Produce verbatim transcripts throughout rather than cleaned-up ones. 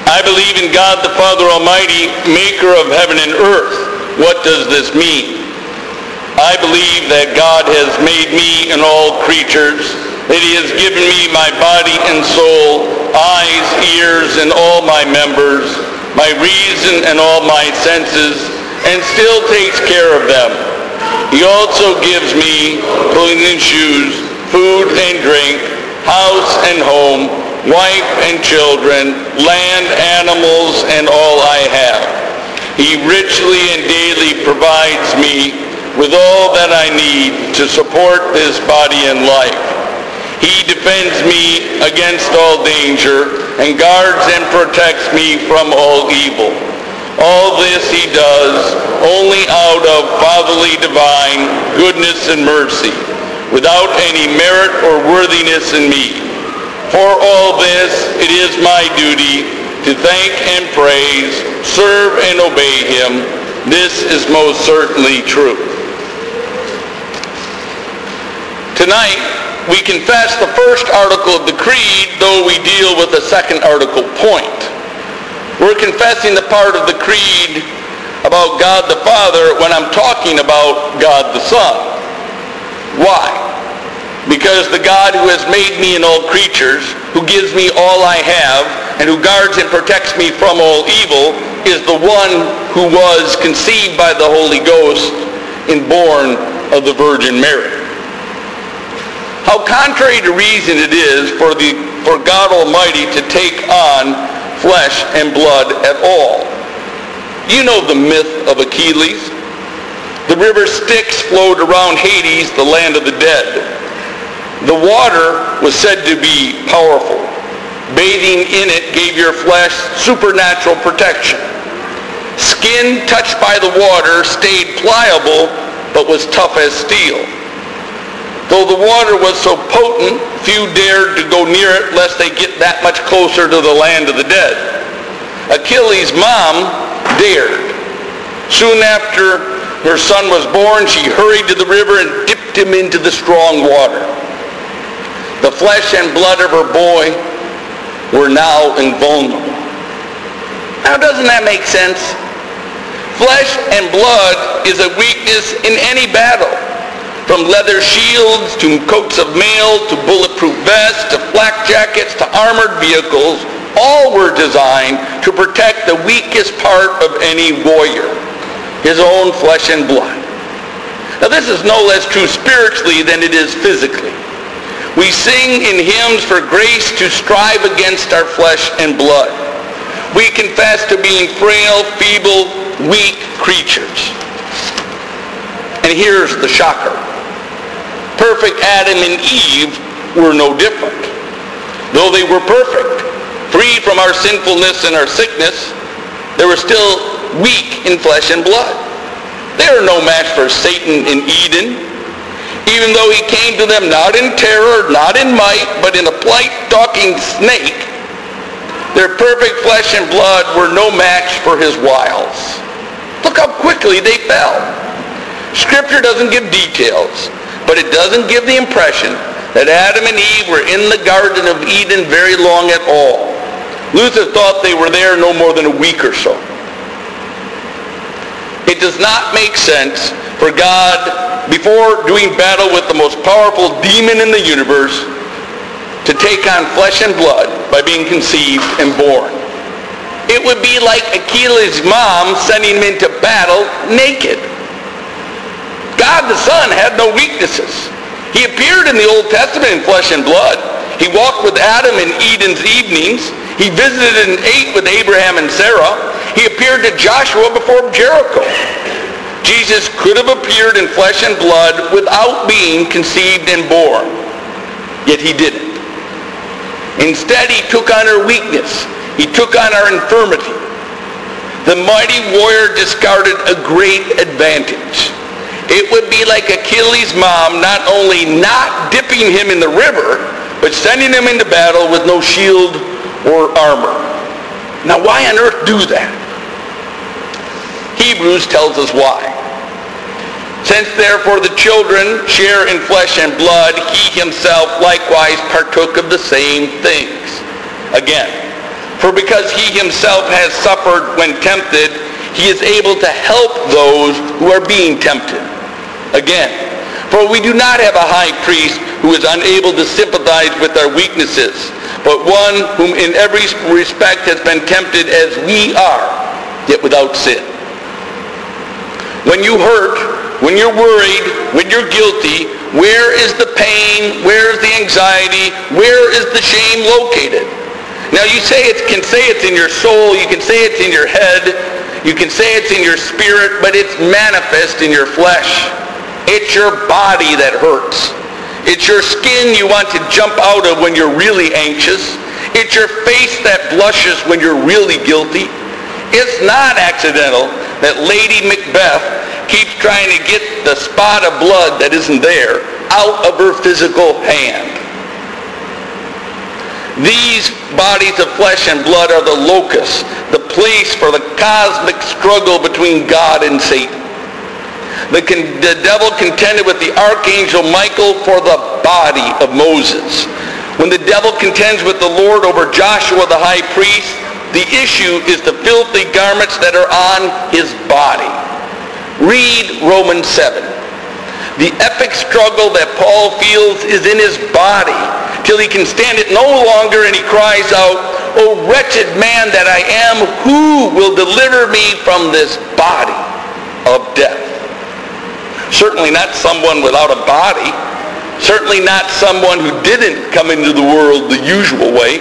I believe in God the Father Almighty, maker of heaven and earth. What does this mean? I believe that God has made me and all creatures, that he has given me my body and soul, eyes, ears, and all my members, my reason and all my senses, and still takes care of them. He also gives me clothing and shoes, food and drink, house and home, wife and children, land, animals, and all I have. He richly and daily provides me with all that I need to support this body and life. He defends me against all danger and guards and protects me from all evil. All this he does only out of fatherly divine goodness and mercy, without any merit or worthiness in me. For all this, it is my duty to thank and praise, serve and obey him. This is most certainly true. Tonight, we confess the first article of the Creed, though we deal with the second article point. We're confessing the part of the Creed about God the Father when I'm talking about God the Son. Why? Because the God who has made me and all creatures, who gives me all I have, and who guards and protects me from all evil, is the one who was conceived by the Holy Ghost and born of the Virgin Mary. How contrary to reason it is for, the, for God Almighty to take on flesh and blood at all. You know the myth of Achilles. The river Styx flowed around Hades, the land of the dead. The water was said to be powerful. Bathing in it gave your flesh supernatural protection. Skin touched by the water stayed pliable, but was tough as steel. Though the water was so potent, few dared to go near it lest they get that much closer to the land of the dead. Achilles' mom dared. Soon after her son was born, she hurried to the river and dipped him into the strong water. The flesh and blood of her boy were now invulnerable. Now, doesn't that make sense? Flesh and blood is a weakness in any battle. From leather shields to coats of mail to bulletproof vests to flak jackets to armored vehicles, all were designed to protect the weakest part of any warrior, his own flesh and blood. Now this is no less true spiritually than it is physically. We sing in hymns for grace to strive against our flesh and blood. We confess to being frail, feeble, weak creatures. And here's the shocker. Perfect Adam and Eve were no different. Though they were perfect, free from our sinfulness and our sickness, they were still weak in flesh and blood. They are no match for Satan in Eden. Even though he came to them not in terror, not in might, but in a polite talking snake, their perfect flesh and blood were no match for his wiles. Look how quickly they fell. Scripture doesn't give details, but it doesn't give the impression that Adam and Eve were in the Garden of Eden very long at all. Luther thought they were there no more than a week or so. It does not make sense for God, before doing battle with the most powerful demon in the universe, to take on flesh and blood by being conceived and born. It would be like Achilles' mom sending him into battle naked. God the Son had no weaknesses. He appeared in the Old Testament in flesh and blood. He walked with Adam in Eden's evenings. He visited and ate with Abraham and Sarah. He appeared to Joshua before Jericho. Jesus could have appeared in flesh and blood without being conceived and born. Yet he didn't. Instead, he took on our weakness. He took on our infirmity. The mighty warrior discarded a great advantage. It would be like Achilles' mom not only not dipping him in the river, but sending him into battle with no shield or armor. Now, why on earth do that? Hebrews tells us why. Since therefore the children share in flesh and blood, he himself likewise partook of the same things. Again, For because he himself has suffered when tempted, he is able to help those who are being tempted. Again, for we do not have a high priest who is unable to sympathize with our weaknesses, but one whom in every respect has been tempted as we are, yet without sin. When you hurt, when you're worried, when you're guilty, where is the pain? Where is the anxiety? Where is the shame located? Now you say it can say it's in your soul, you can say it's in your head, you can say it's in your spirit, but it's manifest in your flesh. It's your body that hurts. It's your skin you want to jump out of when you're really anxious. It's your face that blushes when you're really guilty. It's not accidental that Lady Macbeth keeps trying to get the spot of blood that isn't there out of her physical hand. These bodies of flesh and blood are the locus, the place for the cosmic struggle between God and Satan. The, con- the devil contended with the archangel Michael for the body of Moses. When the devil contends with the Lord over Joshua the high priest, the issue is the filthy garments that are on his body. Read Romans seven. The epic struggle that Paul feels is in his body till he can stand it no longer, and he cries out, "O wretched man that I am, who will deliver me from this body of death?" Certainly not someone without a body. Certainly not someone who didn't come into the world the usual way.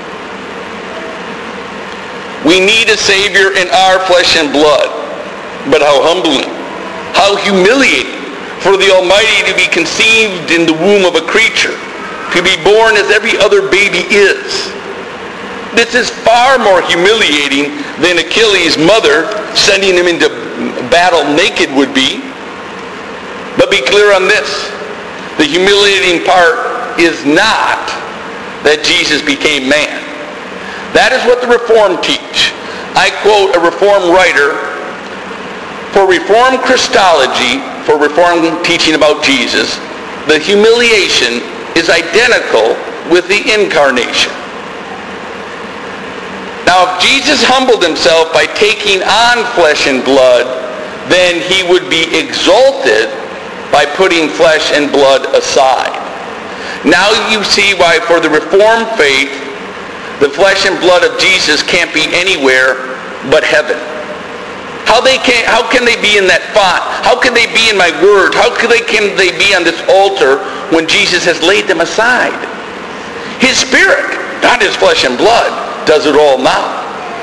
We need a Savior in our flesh and blood. But how humbling, how humiliating for the Almighty to be conceived in the womb of a creature, to be born as every other baby is. This is far more humiliating than Achilles' mother sending him into battle naked would be. But be clear on this. The humiliating part is not that Jesus became man. That is what the Reformed teach. I quote a Reformed writer, "For Reformed Christology, for Reformed teaching about Jesus, the humiliation is identical with the incarnation." Now, if Jesus humbled himself by taking on flesh and blood, then he would be exalted by putting flesh and blood aside. Now you see why for the Reformed faith, the flesh and blood of Jesus can't be anywhere but heaven. How they can, how can they be in that font? How can they be in my word? How can they, can they be on this altar when Jesus has laid them aside? His Spirit, not his flesh and blood, does it all now.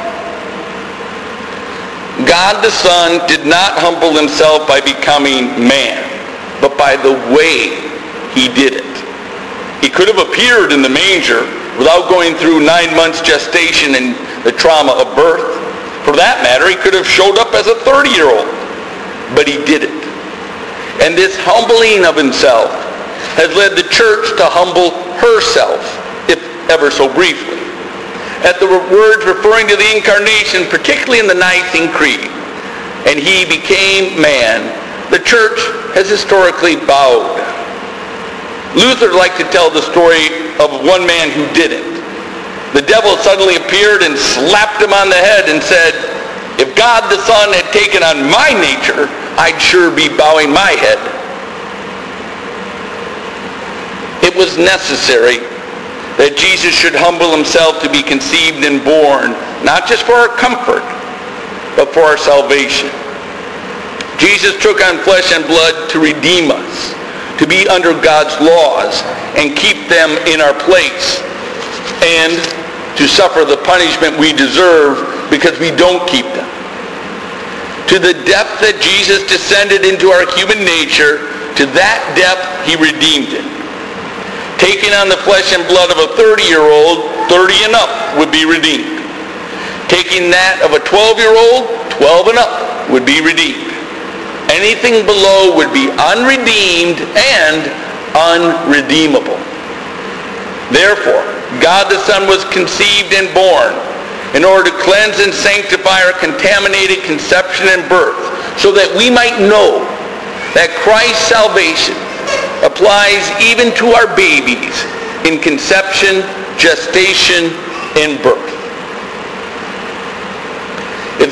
God the Son did not humble himself by becoming man, but by the way he did it. He could have appeared in the manger without going through nine months gestation and the trauma of birth. For that matter, he could have showed up as a thirty-year-old, but he didn't. And this humbling of himself has led the church to humble herself, if ever so briefly. At the words referring to the incarnation, particularly in the Nicene Creed, "and he became man," the church has historically bowed. Luther liked to tell the story of one man who didn't. The devil suddenly appeared and slapped him on the head and said, "If God the Son had taken on my nature, I'd sure be bowing my head." It was necessary that Jesus should humble himself to be conceived and born, not just for our comfort, but for our salvation. Jesus took on flesh and blood to redeem us, to be under God's laws and keep them in our place, and to suffer the punishment we deserve because we don't keep them. To the depth that Jesus descended into our human nature, to that depth he redeemed it. Taking on the flesh and blood of a thirty-year-old, thirty and up would be redeemed. Taking that of a twelve-year-old, twelve and up would be redeemed. Anything below would be unredeemed and unredeemable. Therefore, God the Son was conceived and born in order to cleanse and sanctify our contaminated conception and birth, so that we might know that Christ's salvation applies even to our babies in conception, gestation, and birth.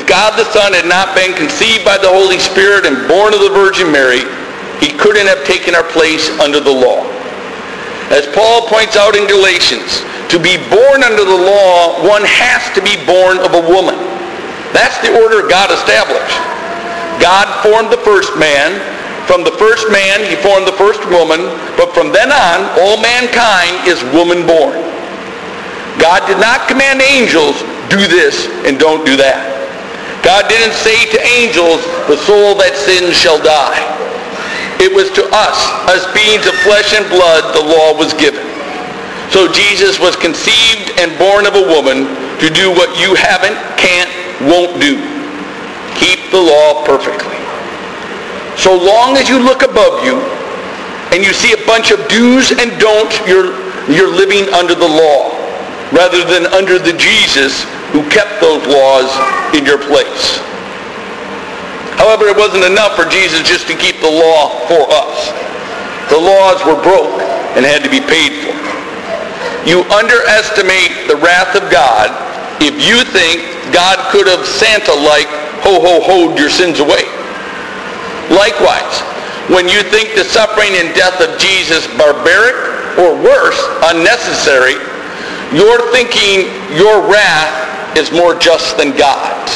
if God the Son had not been conceived by the Holy Spirit and born of the Virgin Mary, he couldn't have taken our place under the law. As Paul points out in Galatians, to be born under the law, one has to be born of a woman. That's the order God established. God formed the first man. From the first man, he formed the first woman. But from then on, all mankind is woman-born. God did not command angels, do this and don't do that. God didn't say to angels, the soul that sins shall die. It was to us, as beings of flesh and blood, the law was given. So Jesus was conceived and born of a woman to do what you haven't, can't, won't do. Keep the law perfectly. So long as you look above you and you see a bunch of do's and don'ts, you're, you're living under the law rather than under the Jesus who kept those laws in your place. However, it wasn't enough for Jesus just to keep the law for us. The laws were broke and had to be paid for. You underestimate the wrath of God if you think God could have Santa-like ho-ho-hoed your sins away. Likewise, when you think the suffering and death of Jesus barbaric or worse, unnecessary, you're thinking your wrath is more just than God's.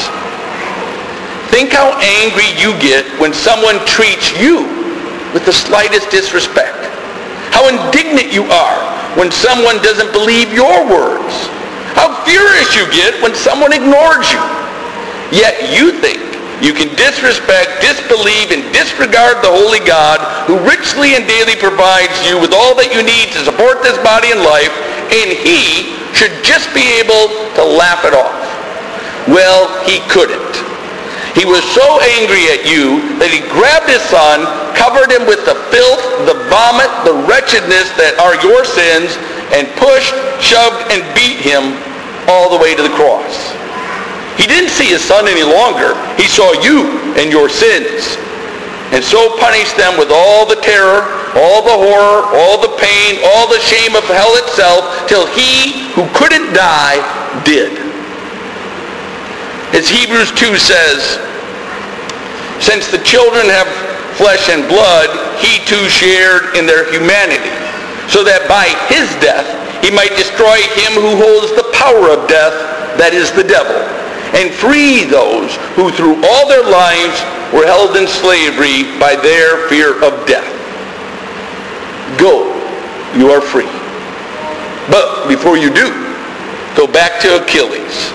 Think how angry you get when someone treats you with the slightest disrespect. How indignant you are when someone doesn't believe your words. How furious you get when someone ignores you. Yet you think you can disrespect, disbelieve, and disregard the holy God who richly and daily provides you with all that you need to support this body and life, and he should just be able to laugh it off. Well, he couldn't. He was so angry at you that he grabbed his son, covered him with the filth, the vomit, the wretchedness that are your sins, and pushed, shoved, and beat him all the way to the cross. He didn't see his son any longer. He saw you and your sins, and so punished them with all the terror, all the horror, all the pain, all the shame of hell itself, till he who couldn't die did. As Hebrews two says, since the children have flesh and blood, he too shared in their humanity, so that by his death he might destroy him who holds the power of death, that is the devil, and free those who through all their lives were held in slavery by their fear of death. Go, you are free. But before you do, go back to Achilles.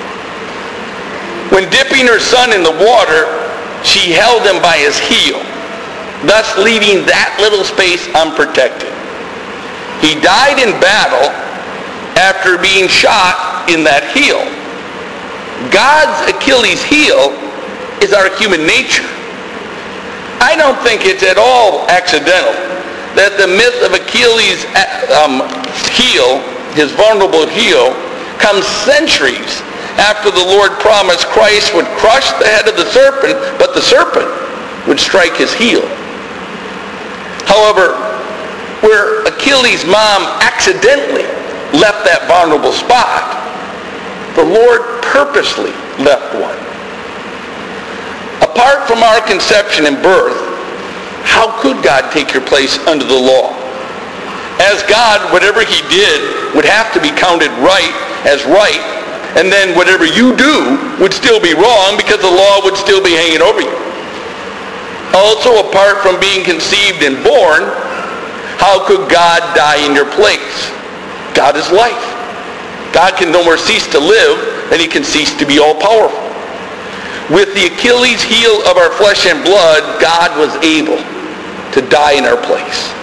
When dipping her son in the water, she held him by his heel, thus leaving that little space unprotected. He died in battle after being shot in that heel. God's Achilles heel is our human nature. I don't think it's at all accidental that the myth of Achilles' um, heel, his vulnerable heel, comes centuries after the Lord promised Christ would crush the head of the serpent, but the serpent would strike his heel. However, where Achilles' mom accidentally left that vulnerable spot, the Lord purposely left one. Apart from our conception and birth, how could God take your place under the law? As God, whatever he did would have to be counted right as right, and then whatever you do would still be wrong because the law would still be hanging over you. Also, apart from being conceived and born, how could God die in your place? God is life. God can no more cease to live than he can cease to be all-powerful. With the Achilles heel of our flesh and blood, God was able to die in our place.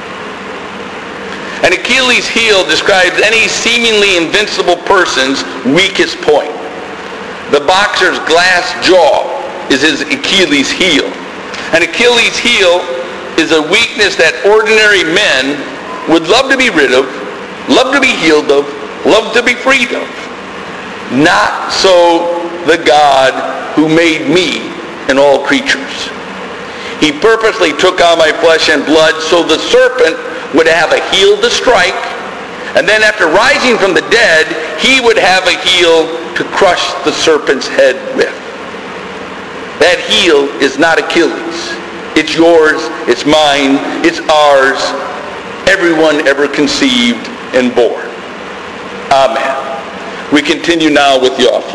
An Achilles heel describes any seemingly invincible person's weakest point. The boxer's glass jaw is his Achilles heel. An Achilles heel is a weakness that ordinary men would love to be rid of, love to be healed of, love to be freed of. Not so the God who made me and all creatures. He purposely took on my flesh and blood so the serpent would have a heel to strike, and then after rising from the dead, he would have a heel to crush the serpent's head with. That heel is not Achilles. It's yours, it's mine, it's ours, everyone ever conceived and born. Amen. We continue now with the offering.